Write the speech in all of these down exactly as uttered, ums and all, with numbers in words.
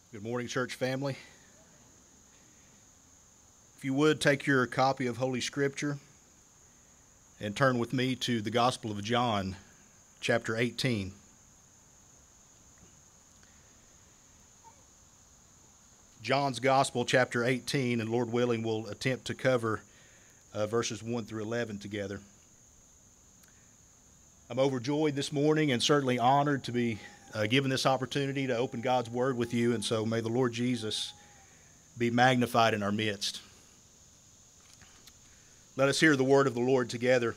Good morning, church family. If you would, take your copy of Holy Scripture and turn with me to the Gospel of John, chapter eighteen. John's Gospel, chapter eighteen, and Lord willing, we'll attempt to cover uh, verses one through eleven together. I'm overjoyed this morning and certainly honored to be uh, given this opportunity to open God's Word with you, and so may the Lord Jesus be magnified in our midst. Let us hear the word of the Lord together.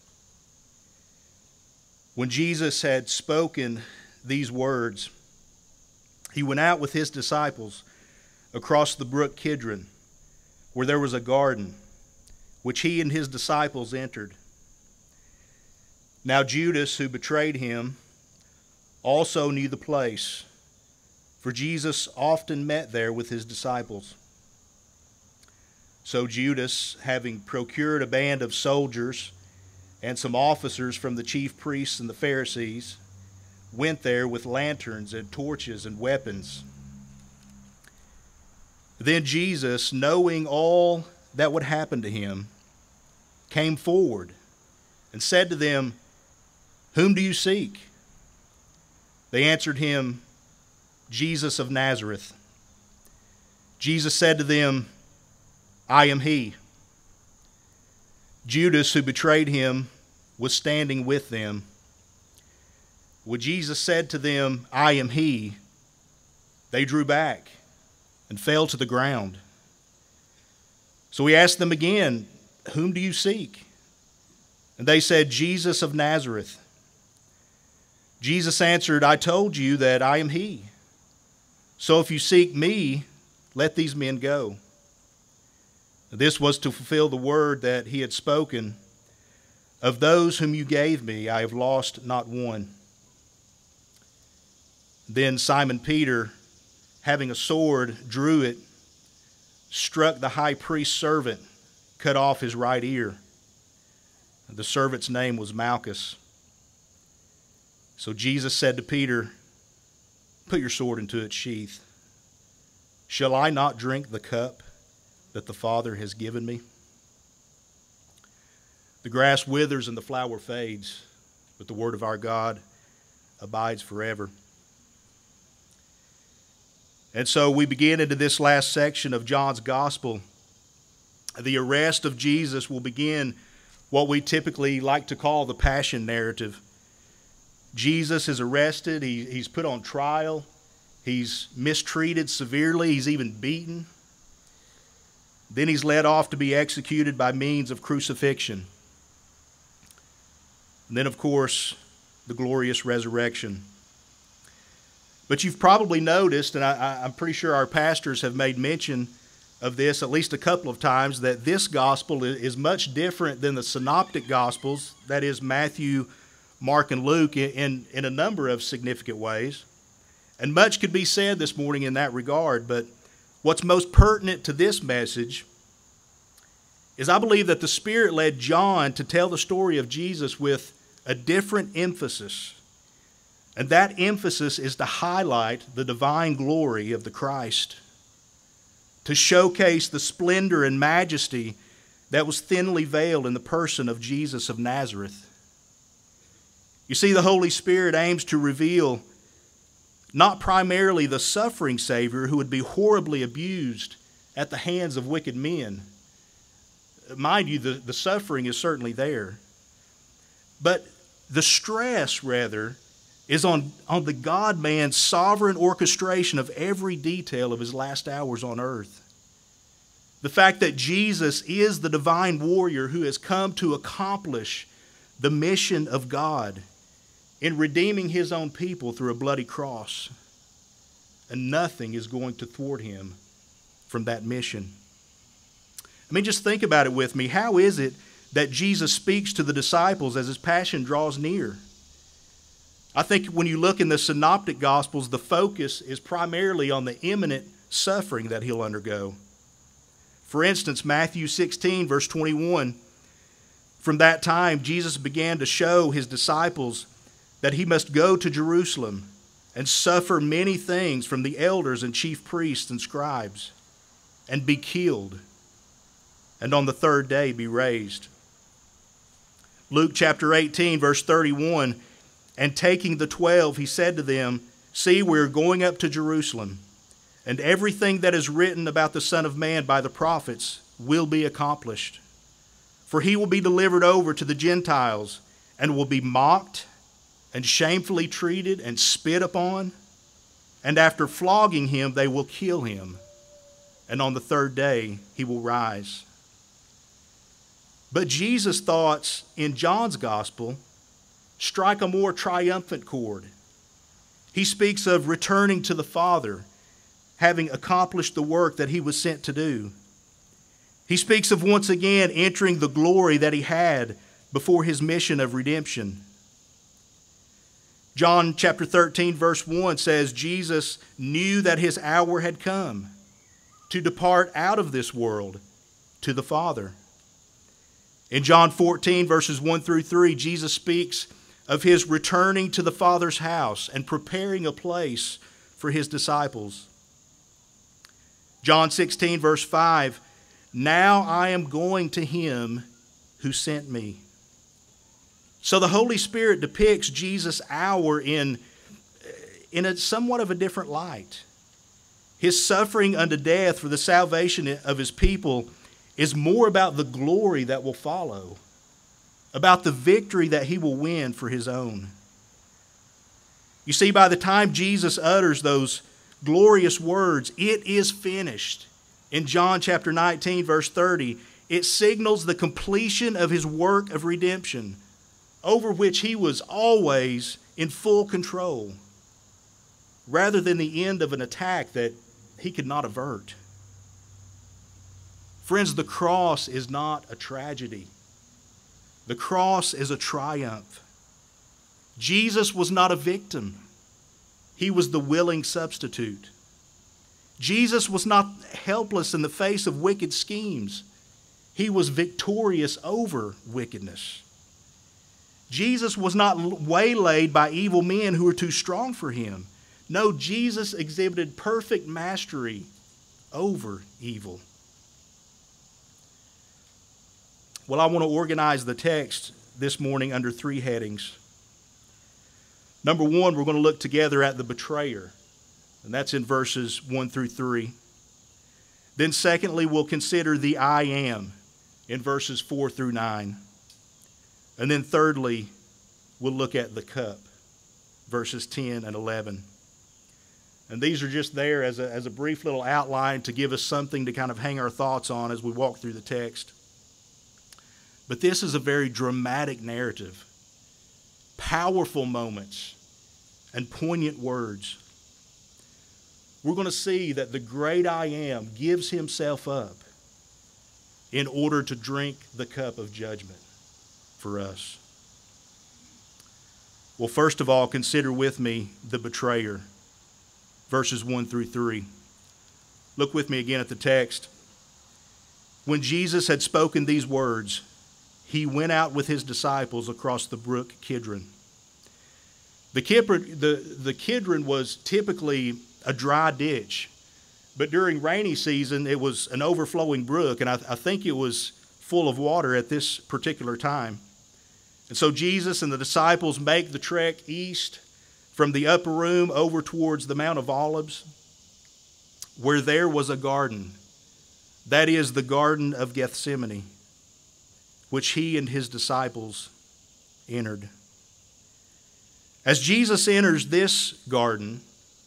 When Jesus had spoken these words, he went out with his disciples across the brook Kidron, where there was a garden, which he and his disciples entered. Now Judas, who betrayed him, also knew the place, for Jesus often met there with his disciples. So Judas, having procured a band of soldiers and some officers from the chief priests and the Pharisees, went there with lanterns and torches and weapons. Then Jesus, knowing all that would happen to him, came forward and said to them, "Whom do you seek?" They answered him, "Jesus of Nazareth." Jesus said to them, "I am he." Judas, who betrayed him, was standing with them. When Jesus said to them, "I am he," they drew back and fell to the ground. So he asked them again, "Whom do you seek?" And they said, "Jesus of Nazareth." Jesus answered, "I told you that I am he. So if you seek me, let these men go." This was to fulfill the word that he had spoken, "Of those whom you gave me, I have lost not one." Then Simon Peter, having a sword, drew it, struck the high priest's servant, cut off his right ear. The servant's name was Malchus. So Jesus said to Peter, "Put your sword into its sheath. Shall I not drink the cup that the Father has given me?" The grass withers and the flower fades, but the word of our God abides forever. And so we begin into this last section of John's Gospel. The arrest of Jesus will begin what we typically like to call the Passion narrative. Jesus is arrested, he, he's put on trial, he's mistreated severely, he's even beaten. Then he's led off to be executed by means of crucifixion. And then, of course, the glorious resurrection. But you've probably noticed, and I, I'm pretty sure our pastors have made mention of this at least a couple of times, that this gospel is much different than the synoptic gospels, that is Matthew, Mark, and Luke, in, in a number of significant ways. And much could be said this morning in that regard, but what's most pertinent to this message is I believe that the Spirit led John to tell the story of Jesus with a different emphasis. And that emphasis is to highlight the divine glory of the Christ, to showcase the splendor and majesty that was thinly veiled in the person of Jesus of Nazareth. You see, the Holy Spirit aims to reveal not primarily the suffering Savior who would be horribly abused at the hands of wicked men. Mind you, the, the suffering is certainly there. But the stress, rather, is on, on the God-man's sovereign orchestration of every detail of his last hours on earth. The fact that Jesus is the divine warrior who has come to accomplish the mission of God in redeeming his own people through a bloody cross. And nothing is going to thwart him from that mission. I mean, just think about it with me. How is it that Jesus speaks to the disciples as his passion draws near? I think when you look in the synoptic gospels, the focus is primarily on the imminent suffering that he'll undergo. For instance, Matthew sixteen, verse twenty-one, from that time Jesus began to show his disciples that he must go to Jerusalem and suffer many things from the elders and chief priests and scribes, and be killed, and on the third day be raised. Luke chapter eighteen, verse thirty-one, and taking the twelve, he said to them, See, we are going up to Jerusalem, and everything that is written about the Son of Man by the prophets will be accomplished. For he will be delivered over to the Gentiles, and will be mocked, and shamefully treated, and spit upon. And after flogging him, they will kill him. And on the third day, he will rise. But Jesus' thoughts in John's gospel strike a more triumphant chord. He speaks of returning to the Father, having accomplished the work that he was sent to do. He speaks of once again entering the glory that he had before his mission of redemption. John chapter thirteen, verse one says, Jesus knew that his hour had come to depart out of this world to the Father. In John fourteen, verses one through three, Jesus speaks of his returning to the Father's house and preparing a place for his disciples. John sixteen, verse five, Now I am going to him who sent me. So the Holy Spirit depicts Jesus' hour in, in a somewhat of a different light. His suffering unto death for the salvation of his people is more about the glory that will follow, about the victory that he will win for his own. You see, by the time Jesus utters those glorious words, it is finished, in John chapter nineteen, verse thirty, it signals the completion of his work of redemption, over which he was always in full control, rather than the end of an attack that he could not avert. Friends, the cross is not a tragedy. The cross is a triumph. Jesus was not a victim. He was the willing substitute. Jesus was not helpless in the face of wicked schemes. He was victorious over wickedness. Jesus was not waylaid by evil men who were too strong for him. No, Jesus exhibited perfect mastery over evil. Well, I want to organize the text this morning under three headings. Number one, we're going to look together at the betrayer, and that's in verses one through three. Then secondly, we'll consider the I am in verses four through nine. And then thirdly, we'll look at the cup, verses ten and eleven. And these are just there as a, as a brief little outline to give us something to kind of hang our thoughts on as we walk through the text. But this is a very dramatic narrative, powerful moments, and poignant words. We're going to see that the great I Am gives himself up in order to drink the cup of judgment for us. Well, first of all, consider with me the betrayer, verses one through three. Look with me again at the text. When Jesus had spoken these words, he went out with his disciples across the brook Kidron. The, Kidron, the, the Kidron was typically a dry ditch, but during rainy season it was an overflowing brook, and I, I think it was full of water at this particular time. And so Jesus and the disciples make the trek east from the upper room over towards the Mount of Olives, where there was a garden. That is the Garden of Gethsemane, which he and his disciples entered. As Jesus enters this garden,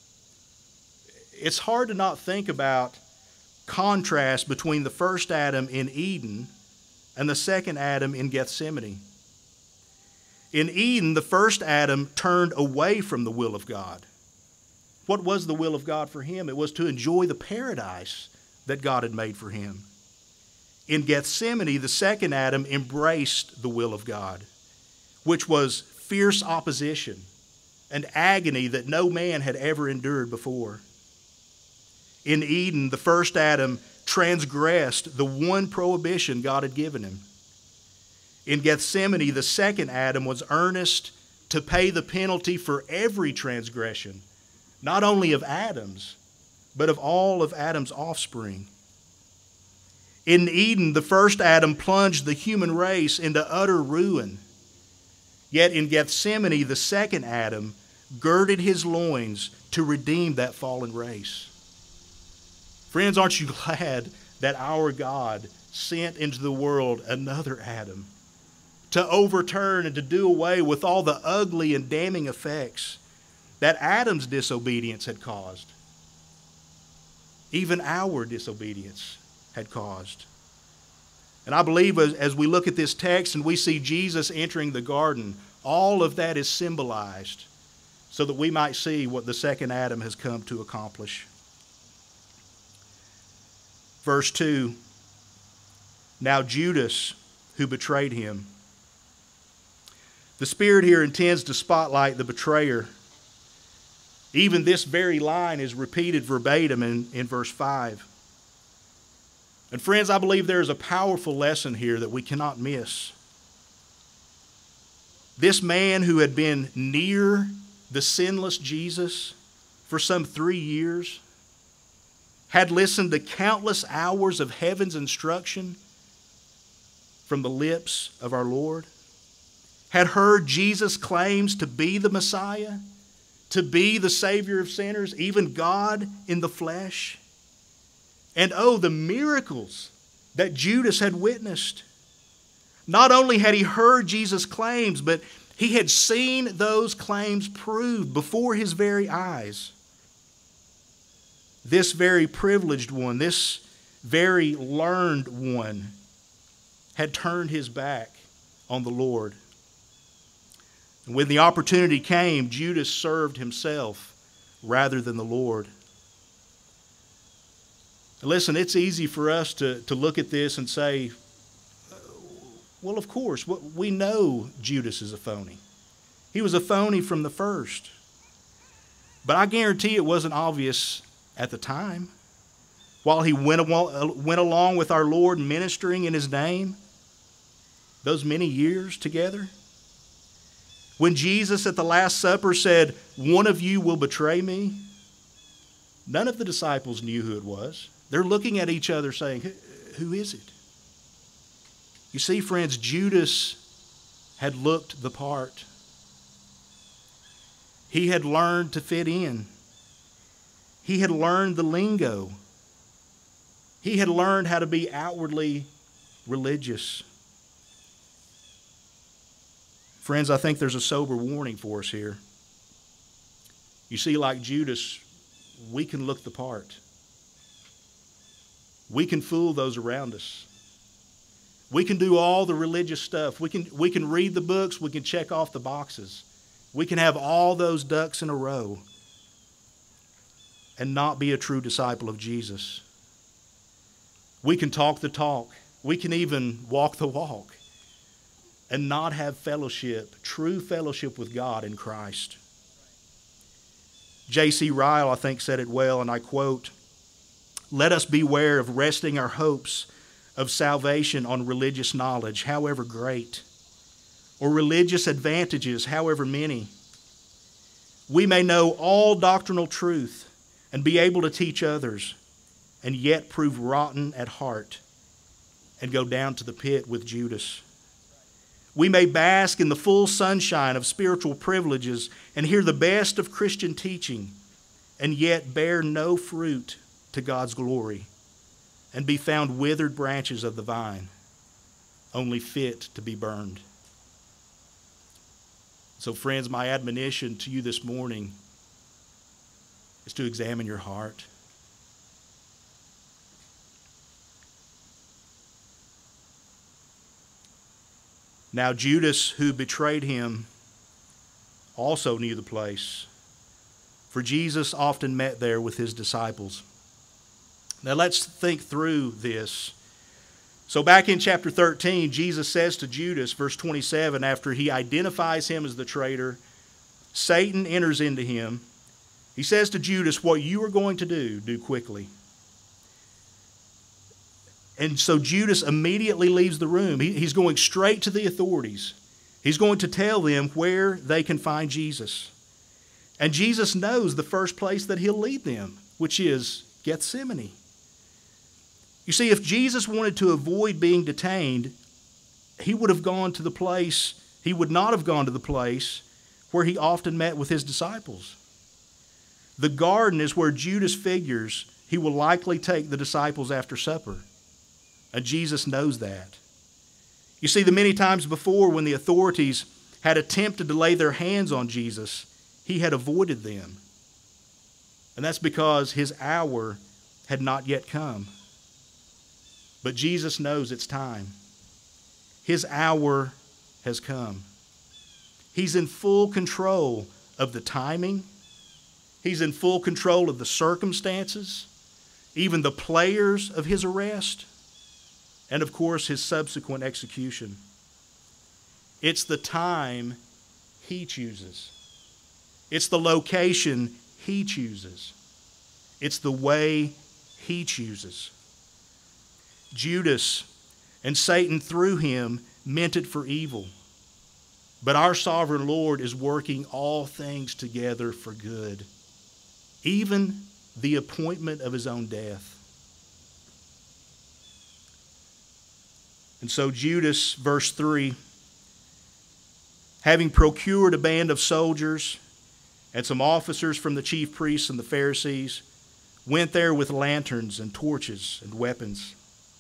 it's hard to not think about contrast between the first Adam in Eden and the second Adam in Gethsemane. In Eden, the first Adam turned away from the will of God. What was the will of God for him? It was to enjoy the paradise that God had made for him. In Gethsemane, the second Adam embraced the will of God, which was fierce opposition and agony that no man had ever endured before. In Eden, the first Adam transgressed the one prohibition God had given him. In Gethsemane, the second Adam was earnest to pay the penalty for every transgression not only of Adam's, but of all of Adam's offspring. In Eden, the first Adam plunged the human race into utter ruin. Yet in Gethsemane, the second Adam girded his loins to redeem that fallen race. Friends, aren't you glad that our God sent into the world another Adam to overturn and to do away with all the ugly and damning effects that Adam's disobedience had caused? Even our disobedience had caused. And I believe as, as we look at this text and we see Jesus entering the garden, all of that is symbolized so that we might see what the second Adam has come to accomplish. Verse two, now Judas, who betrayed him. The Spirit here intends to spotlight the betrayer. Even this very line is repeated verbatim in, in verse five. And friends, I believe there is a powerful lesson here that we cannot miss. This man who had been near the sinless Jesus for some three years, had listened to countless hours of heaven's instruction from the lips of our Lord, had heard Jesus' claims to be the Messiah, to be the Savior of sinners, even God in the flesh. And oh, the miracles that Judas had witnessed. Not only had he heard Jesus' claims, but he had seen those claims proved before his very eyes. This very privileged one, this very learned one, had turned his back on the Lord. And when the opportunity came, Judas served himself rather than the Lord. Listen, it's easy for us to, to look at this and say, well, of course, we know Judas is a phony. He was a phony from the first. But I guarantee it wasn't obvious at the time. While he went, went along with our Lord ministering in his name, those many years together. When Jesus at the Last Supper said, one of you will betray me, none of the disciples knew who it was. They're looking at each other saying, who is it? You see, friends, Judas had looked the part. He had learned to fit in. He had learned the lingo. He had learned how to be outwardly religious. Friends, I think there's a sober warning for us here. You see, like Judas, we can look the part. We can fool those around us. We can do all the religious stuff. We can, we can read the books. We can check off the boxes. We can have all those ducks in a row and not be a true disciple of Jesus. We can talk the talk. We can even walk the walk and not have fellowship, true fellowship with God in Christ. J C Ryle, I think, said it well, and I quote, "Let us beware of resting our hopes of salvation on religious knowledge, however great, or religious advantages, however many. We may know all doctrinal truth and be able to teach others, and yet prove rotten at heart and go down to the pit with Judas. We may bask in the full sunshine of spiritual privileges and hear the best of Christian teaching, and yet bear no fruit to God's glory, and be found withered branches of the vine, only fit to be burned." So friends, my admonition to you this morning is to examine your heart. Now Judas, who betrayed him, also knew the place, for Jesus often met there with his disciples. Now let's think through this. So back in chapter thirteen, Jesus says to Judas, verse twenty-seven, after he identifies him as the traitor, Satan enters into him. He says to Judas, what you are going to do, do quickly. And so Judas immediately leaves the room. He, he's going straight to the authorities. He's going to tell them where they can find Jesus. And Jesus knows the first place that he'll lead them, which is Gethsemane. You see, if Jesus wanted to avoid being detained, he would have gone to the place, he would not have gone to the place where he often met with his disciples. The garden is where Judas figures he will likely take the disciples after supper. And Jesus knows that. You see, the many times before when the authorities had attempted to lay their hands on Jesus, he had avoided them. And that's because his hour had not yet come. But Jesus knows it's time. His hour has come. He's in full control of the timing. He's in full control of the circumstances, even the players of his arrest, and of course his subsequent execution. It's the time he chooses. It's the location he chooses. It's the way he chooses. Judas and Satan through him meant it for evil. But our sovereign Lord is working all things together for good, even the appointment of his own death. And so Judas, verse three, having procured a band of soldiers and some officers from the chief priests and the Pharisees, went there with lanterns and torches and weapons.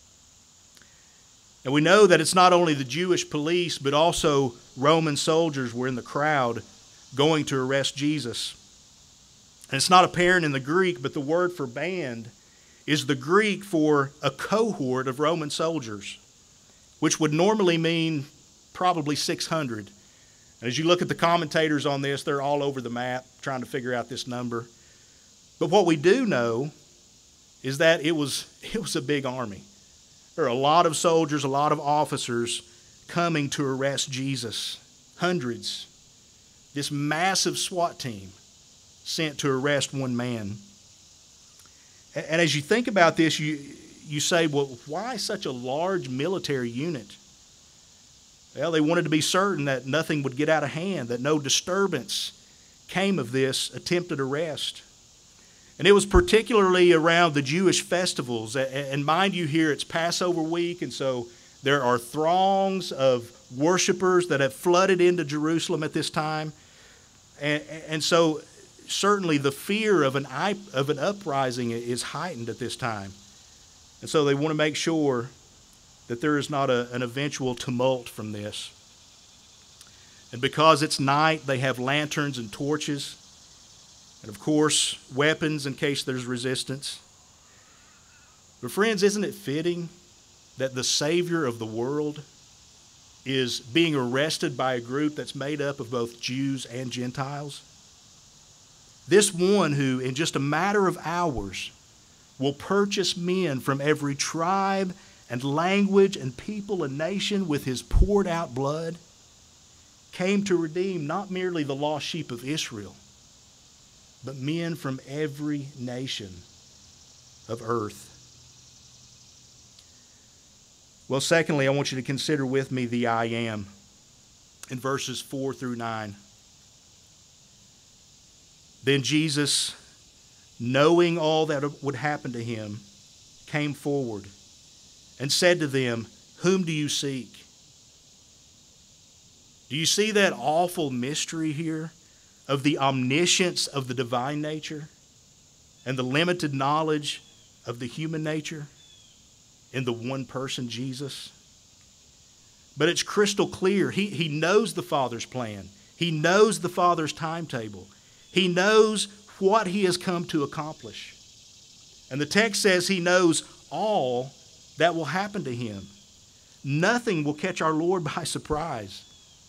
And we know that it's not only the Jewish police, but also Roman soldiers were in the crowd going to arrest Jesus. And it's not apparent in the Greek, but the word for band is the Greek for a cohort of Roman soldiers, which would normally mean probably six hundred. And as you look at the commentators on this, they're all over the map trying to figure out this number. But what we do know is that it was, it was a big army. There are a lot of soldiers, a lot of officers coming to arrest Jesus. Hundreds. This massive SWAT team sent to arrest one man. And as you think about this, you, you say, well, why such a large military unit? Well, they wanted to be certain that nothing would get out of hand, that no disturbance came of this attempted arrest. And it was particularly around the Jewish festivals. And mind you here, it's Passover week, and so there are throngs of worshipers that have flooded into Jerusalem at this time. And, and so certainly the fear of an, of an uprising is heightened at this time. And so they want to make sure that there is not a, an eventual tumult from this. And because it's night, they have lanterns and torches. And of course, weapons in case there's resistance. But friends, isn't it fitting that the Savior of the world is being arrested by a group that's made up of both Jews and Gentiles? This one who, in just a matter of hours, will purchase men from every tribe and language and people and nation with his poured out blood, came to redeem not merely the lost sheep of Israel, but men from every nation of earth. Well, secondly, I want you to consider with me the I am in verses four through nine. Then Jesus, knowing all that would happen to him, came forward and said to them, "Whom do you seek?" Do you see that awful mystery here of the omniscience of the divine nature and the limited knowledge of the human nature in the one person, Jesus? But it's crystal clear. He, he knows the Father's plan. He knows the Father's timetable. He knows what he has come to accomplish. And the text says he knows all that will happen to him. Nothing will catch our Lord by surprise.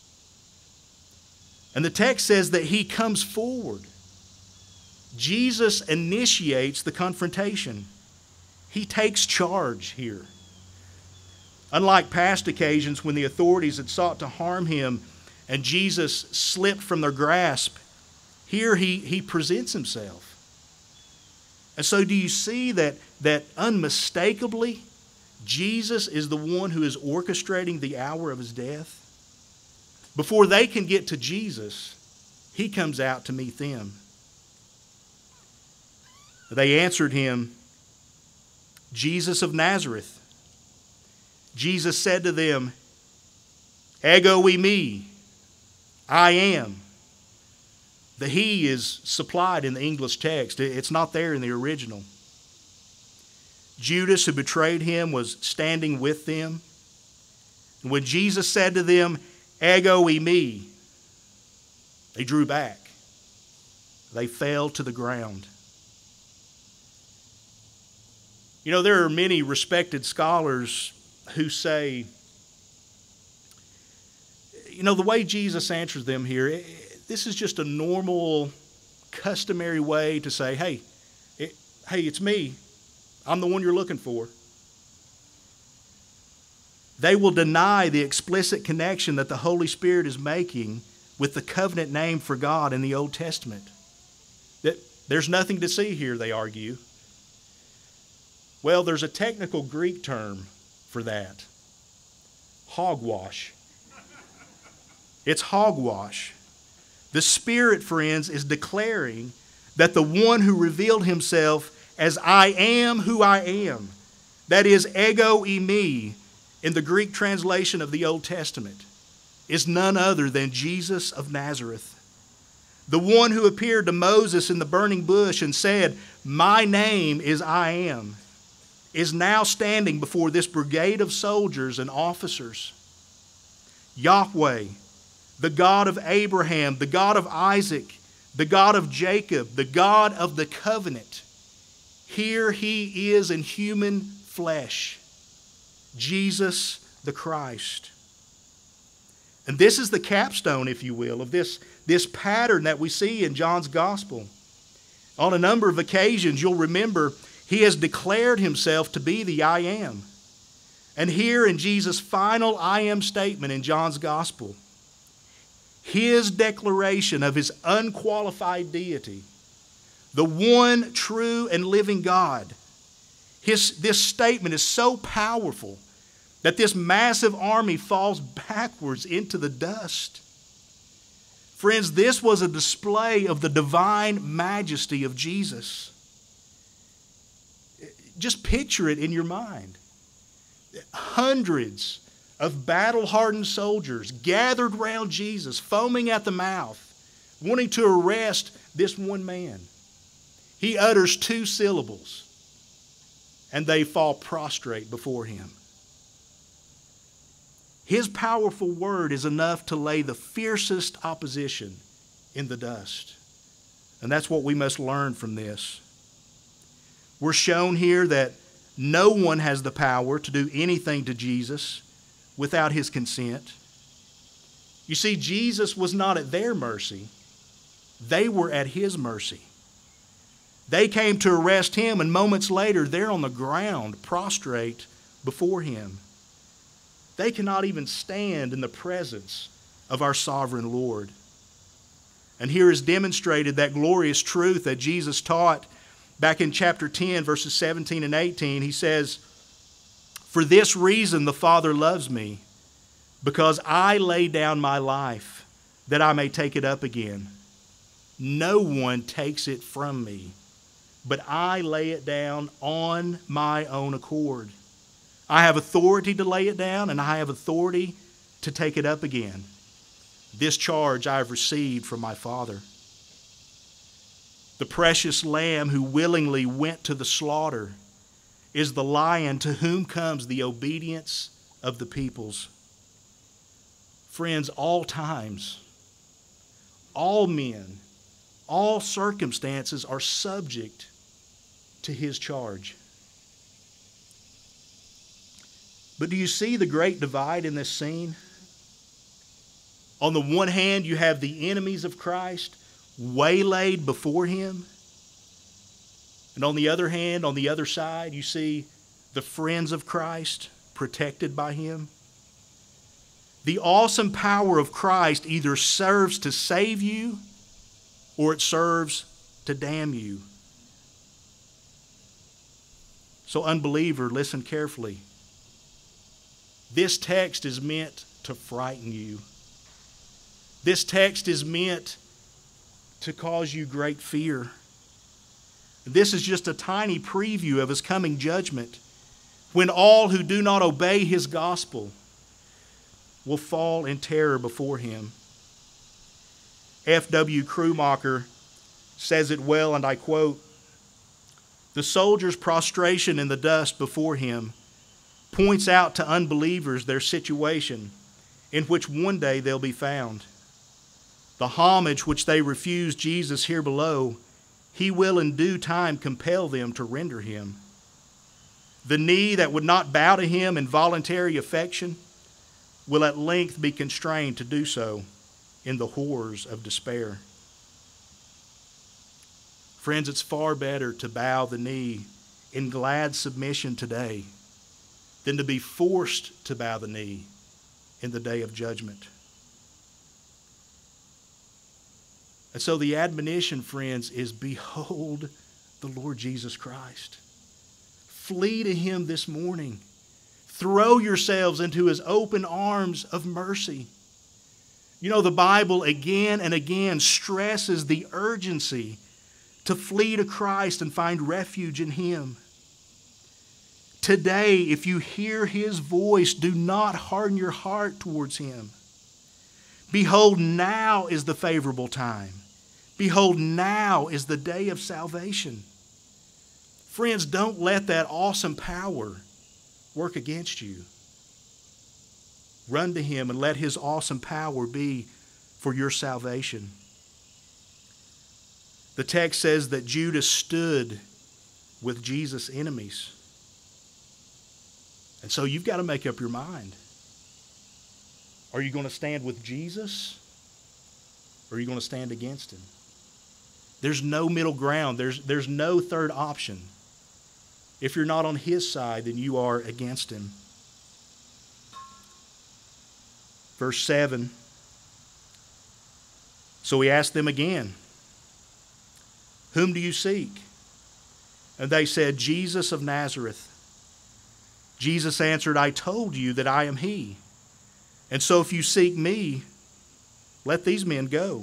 And the text says that he comes forward. Jesus initiates the confrontation. He takes charge here. Unlike past occasions when the authorities had sought to harm him and Jesus slipped from their grasp, here he, he presents himself. And so do you see that, that unmistakably Jesus is the one who is orchestrating the hour of his death? Before they can get to Jesus, he comes out to meet them. They answered him, Jesus of Nazareth. Jesus said to them, Ego eimi, I am. The he is supplied in the English text. It's not there in the original. Judas, who betrayed him, was standing with them. And when Jesus said to them, Ego eimi, they drew back. They fell to the ground. You know, there are many respected scholars who say, you know, the way Jesus answers them here, this is just a normal, customary way to say, hey, it, hey, it's me. I'm the one you're looking for. They will deny the explicit connection that the Holy Spirit is making with the covenant name for God in the Old Testament. That there's nothing to see here, they argue. Well, there's a technical Greek term for that. Hogwash. It's hogwash. The Spirit, friends, is declaring that the one who revealed himself as I am who I am, that is, ego eimi, in the Greek translation of the Old Testament, is none other than Jesus of Nazareth. The one who appeared to Moses in the burning bush and said, my name is I am, is now standing before this brigade of soldiers and officers. Yahweh, the God of Abraham, the God of Isaac, the God of Jacob, the God of the covenant. Here he is in human flesh, Jesus the Christ. And this is the capstone, if you will, of this, this pattern that we see in John's Gospel. On a number of occasions, you'll remember, he has declared himself to be the I am. And here in Jesus' final I am statement in John's Gospel, his declaration of his unqualified deity, the one true and living God, his, this statement is so powerful that this massive army falls backwards into the dust. Friends, this was a display of the divine majesty of Jesus. Just picture it in your mind. Hundreds of battle-hardened soldiers gathered round Jesus, foaming at the mouth, wanting to arrest this one man. He utters two syllables, and they fall prostrate before him. His powerful word is enough to lay the fiercest opposition in the dust. And that's what we must learn from this. We're shown here that no one has the power to do anything to Jesus without his consent. You see, Jesus was not at their mercy. They were at his mercy. They came to arrest him, and moments later, they're on the ground, prostrate before him. They cannot even stand in the presence of our sovereign Lord. And here is demonstrated that glorious truth that Jesus taught back in chapter ten, verses seventeen and eighteen. He says, for this reason the Father loves me, because I lay down my life that I may take it up again. No one takes it from me, but I lay it down on my own accord. I have authority to lay it down, and I have authority to take it up again. This charge I have received from my Father. The precious Lamb who willingly went to the slaughter is the Lion to whom comes the obedience of the peoples. Friends, all times, all men, all circumstances are subject to his charge. But do you see the great divide in this scene? On the one hand, you have the enemies of Christ waylaid before him. And on the other hand, on the other side, you see the friends of Christ protected by him. The awesome power of Christ either serves to save you or it serves to damn you. So, unbeliever, listen carefully. This text is meant to frighten you. This text is meant to cause you great fear. This is just a tiny preview of his coming judgment, when all who do not obey his gospel will fall in terror before him. F W Krummacher says it well, and I quote, "The soldier's prostration in the dust before him points out to unbelievers their situation in which one day they'll be found. The homage which they refuse Jesus here below, he will in due time compel them to render him. The knee that would not bow to him in voluntary affection will at length be constrained to do so in the horrors of despair." Friends, it's far better to bow the knee in glad submission today than to be forced to bow the knee in the day of judgment. And so the admonition, friends, is behold the Lord Jesus Christ. Flee to him this morning. Throw yourselves into his open arms of mercy. You know, the Bible again and again stresses the urgency to flee to Christ and find refuge in him. Today, if you hear his voice, do not harden your heart towards him. Behold, now is the favorable time. Behold, now is the day of salvation. Friends, don't let that awesome power work against you. Run to him and let his awesome power be for your salvation. The text says that Judas stood with Jesus' enemies. And so you've got to make up your mind. Are you going to stand with Jesus, or are you going to stand against him? There's no middle ground. There's, there's no third option. If you're not on his side, then you are against him. Verse seven. So he asked them again, "Whom do you seek?" And they said, "Jesus of Nazareth." Jesus answered, "I told you that I am he. And so if you seek me, let these men go."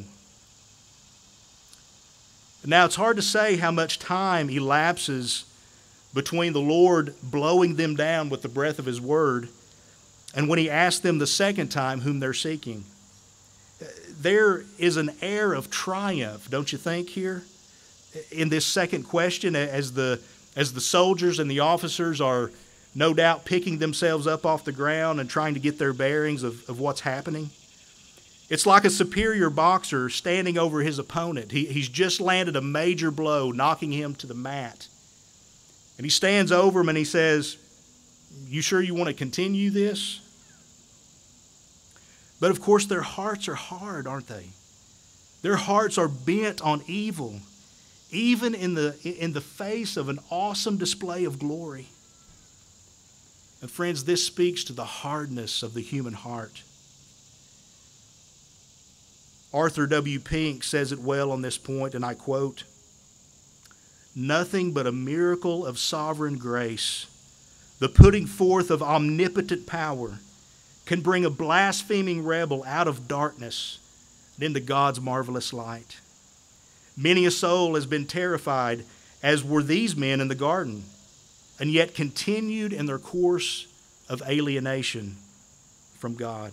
Now, it's hard to say how much time elapses between the Lord blowing them down with the breath of his word and when he asked them the second time whom they're seeking. There is an air of triumph, don't you think, here? In this second question, as the, as the soldiers and the officers are no doubt picking themselves up off the ground and trying to get their bearings of, of what's happening. It's like a superior boxer standing over his opponent. He, he's just landed a major blow, knocking him to the mat. And he stands over him and he says, "You sure you want to continue this?" But of course their hearts are hard, aren't they? Their hearts are bent on evil, even in the, in the face of an awesome display of glory. And friends, this speaks to the hardness of the human heart. Arthur W. Pink says it well on this point, and I quote, "Nothing but a miracle of sovereign grace, the putting forth of omnipotent power, can bring a blaspheming rebel out of darkness and into God's marvelous light. Many a soul has been terrified, as were these men in the garden, and yet continued in their course of alienation from God."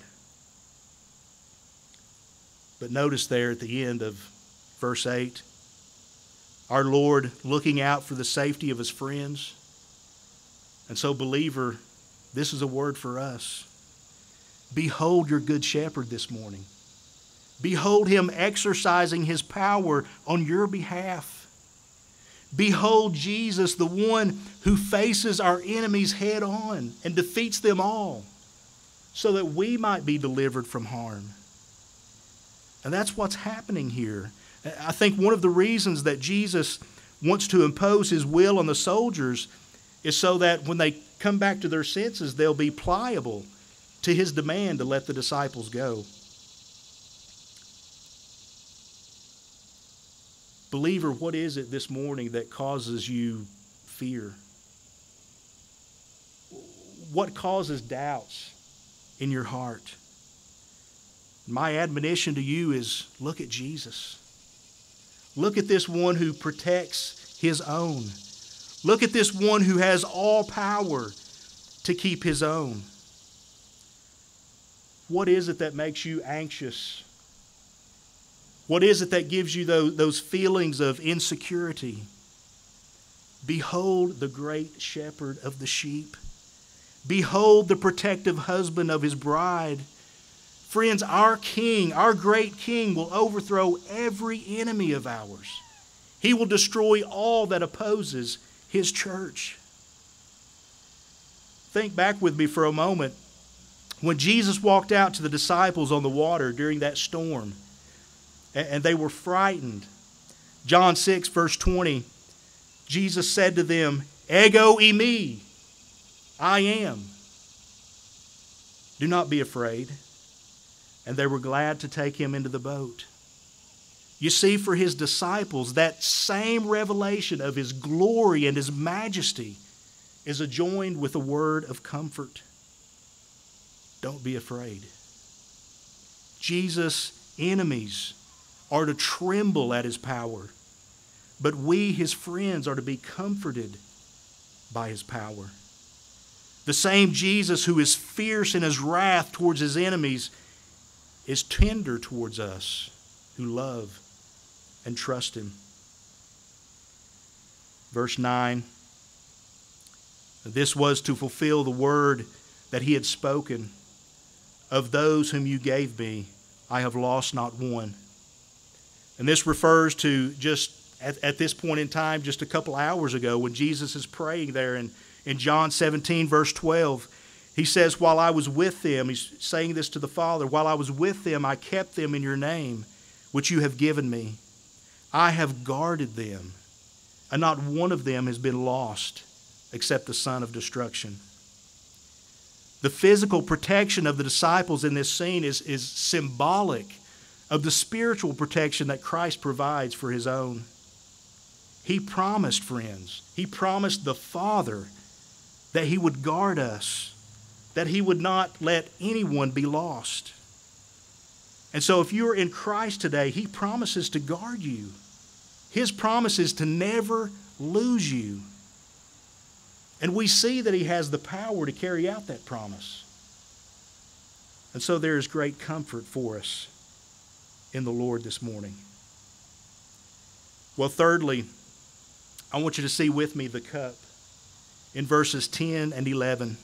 But notice there at the end of verse eight, our Lord looking out for the safety of his friends. And so, believer, this is a word for us. Behold your good shepherd this morning. Behold him exercising his power on your behalf. Behold Jesus, the one who faces our enemies head on and defeats them all, so that we might be delivered from harm. And that's what's happening here. I think one of the reasons that Jesus wants to impose his will on the soldiers is so that when they come back to their senses, they'll be pliable to his demand to let the disciples go. Believer, what is it this morning that causes you fear? What causes doubts in your heart? My admonition to you is look at Jesus. Look at this one who protects his own. Look at this one who has all power to keep his own. What is it that makes you anxious? What is it that gives you those, those feelings of insecurity? Behold the great shepherd of the sheep. Behold the protective husband of his bride. Friends, our King, our great King, will overthrow every enemy of ours. He will destroy all that opposes his church. Think back with me for a moment. When Jesus walked out to the disciples on the water during that storm, and they were frightened. John six, verse twenty, Jesus said to them, Ego eimi, I am. Do not be afraid. And they were glad to take him into the boat. You see, for his disciples, that same revelation of his glory and his majesty is adjoined with a word of comfort. Don't be afraid. Jesus' enemies are to tremble at his power, but we, his friends, are to be comforted by his power. The same Jesus who is fierce in his wrath towards his enemies is tender towards us who love and trust him. Verse nine, this was to fulfill the word that he had spoken. Of those whom you gave me, I have lost not one. And this refers to just at, at this point in time, just a couple hours ago, when Jesus is praying there in, in John seventeen, verse twelve. He says, while I was with them, he's saying this to the Father, while I was with them, I kept them in your name, which you have given me. I have guarded them, and not one of them has been lost, except the son of destruction. The physical protection of the disciples in this scene is, is symbolic of the spiritual protection that Christ provides for his own. He promised, friends, he promised the Father that he would guard us, that he would not let anyone be lost. And so if you're in Christ today, he promises to guard you. His promise is to never lose you. And we see that he has the power to carry out that promise. And so there is great comfort for us in the Lord this morning. Well, thirdly, I want you to see with me the cup in verses ten and eleven.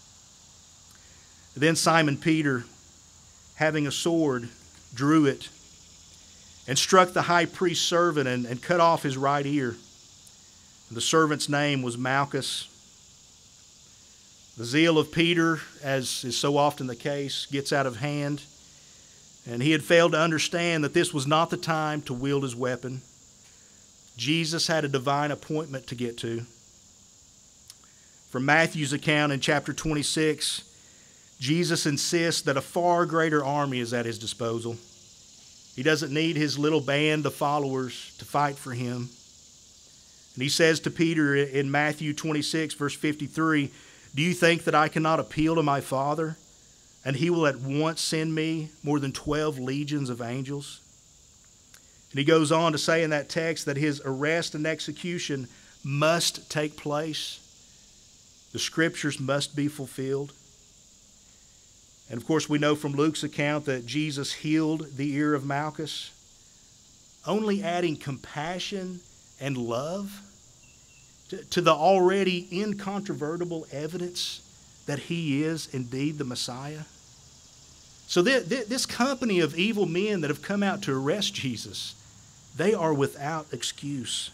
Then Simon Peter, having a sword, drew it and struck the high priest's servant and, and cut off his right ear. The servant's name was Malchus. The zeal of Peter, as is so often the case, gets out of hand. And he had failed to understand that this was not the time to wield his weapon. Jesus had a divine appointment to get to. From Matthew's account in chapter twenty-six, Jesus insists that a far greater army is at his disposal. He doesn't need his little band of followers to fight for him. And he says to Peter in Matthew twenty-six, verse fifty-three, do you think that I cannot appeal to my Father, and he will at once send me more than twelve legions of angels? And he goes on to say in that text that his arrest and execution must take place. The scriptures must be fulfilled. And of course we know from Luke's account that Jesus healed the ear of Malchus, only adding compassion and love to, to the already incontrovertible evidence that he is indeed the Messiah. So th- th- this company of evil men that have come out to arrest Jesus, they are without excuse.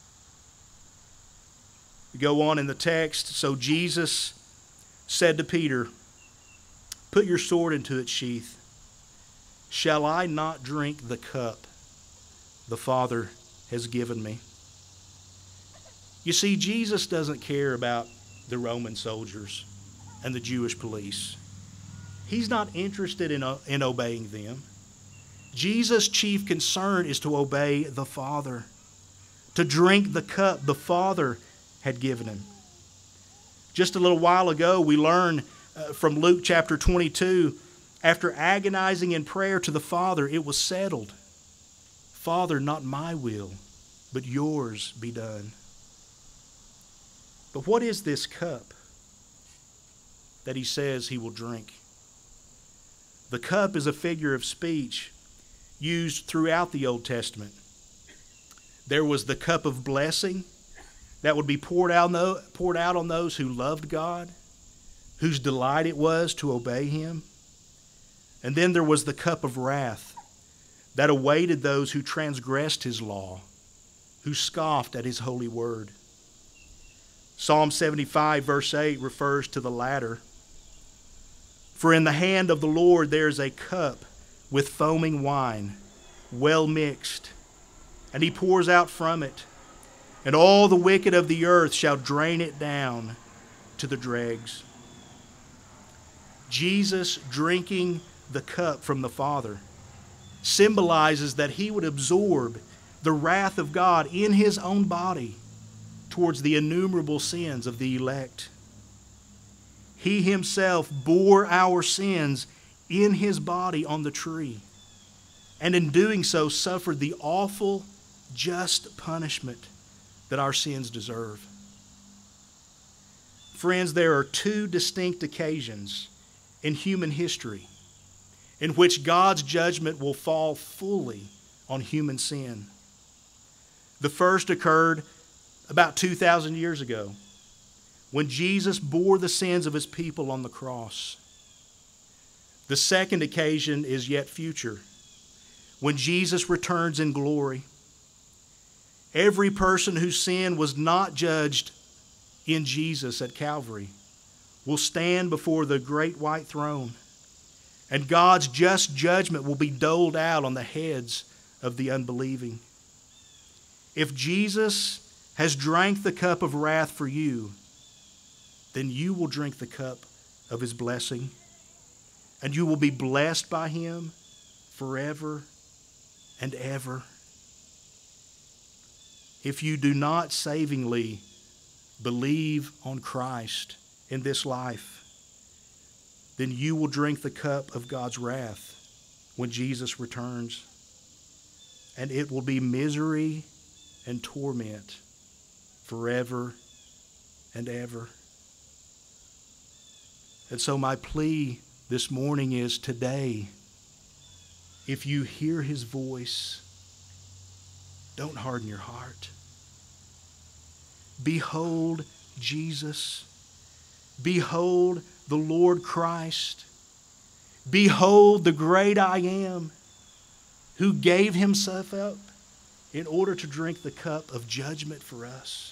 We go on in the text. So Jesus said to Peter, put your sword into its sheath. Shall I not drink the cup the Father has given me? You see, Jesus doesn't care about the Roman soldiers and the Jewish police. He's not interested in, uh, in obeying them. Jesus' chief concern is to obey the Father, to drink the cup the Father had given him. Just a little while ago, we learned uh, from Luke chapter twenty-two, after agonizing in prayer to the Father, it was settled. Father, not my will, but yours be done. But what is this cup that he says he will drink? The cup is a figure of speech used throughout the Old Testament. There was the cup of blessing that would be poured out, poured out on those who loved God, whose delight it was to obey him. And then there was the cup of wrath that awaited those who transgressed his law, who scoffed at his holy word. Psalm seventy-five verse eight refers to the latter. For in the hand of the Lord there is a cup with foaming wine, well mixed, and he pours out from it, and all the wicked of the earth shall drain it down to the dregs. Jesus drinking the cup from the Father symbolizes that he would absorb the wrath of God in his own body towards the innumerable sins of the elect. He himself bore our sins in his body on the tree, and in doing so suffered the awful, just punishment that our sins deserve. Friends, there are two distinct occasions in human history in which God's judgment will fall fully on human sin. The first occurred about two thousand years ago when Jesus bore the sins of his people on the cross. The second occasion is yet future, when Jesus returns in glory. Every person whose sin was not judged in Jesus at Calvary will stand before the great white throne, and God's just judgment will be doled out on the heads of the unbelieving. If Jesus has drank the cup of wrath for you, then you will drink the cup of his blessing, and you will be blessed by him forever and ever. If you do not savingly believe on Christ in this life, then you will drink the cup of God's wrath when Jesus returns, and it will be misery and torment forever and ever. And so my plea this morning is today, if you hear his voice, don't harden your heart. Behold Jesus. Behold the Lord Christ. Behold the great I Am, who gave himself up in order to drink the cup of judgment for us.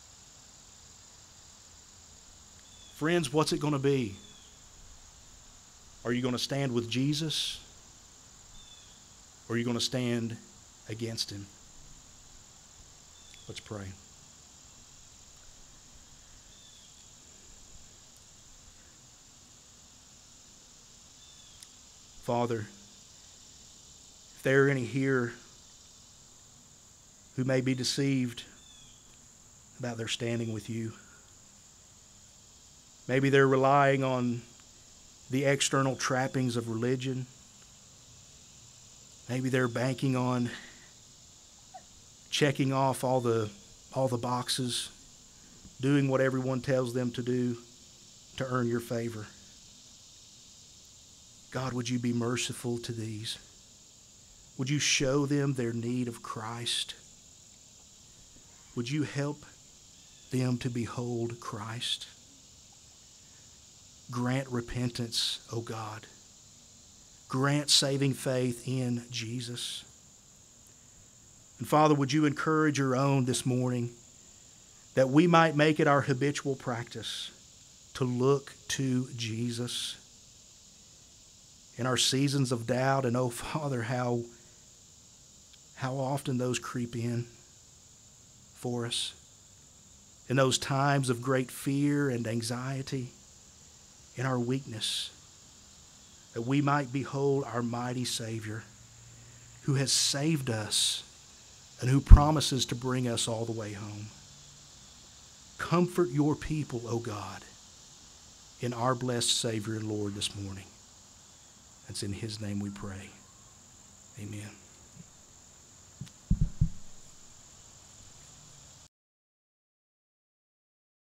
Friends, what's it going to be? Are you going to stand with Jesus, or are you going to stand against him? Let's pray. Father, if there are any here who may be deceived about their standing with you, maybe they're relying on the external trappings of religion. Maybe they're banking on checking off all the all the boxes, doing what everyone tells them to do to earn your favor. God, would you be merciful to these? Would you show them their need of Christ? Would you help them to behold Christ? Grant repentance, O God. Grant saving faith in Jesus. And Father, would you encourage your own this morning that we might make it our habitual practice to look to Jesus in our seasons of doubt. And oh Father, how, how often those creep in for us in those times of great fear and anxiety, in our weakness, that we might behold our mighty Savior who has saved us and who promises to bring us all the way home. Comfort your people, O God, in our blessed Savior and Lord this morning. It's in his name we pray. Amen.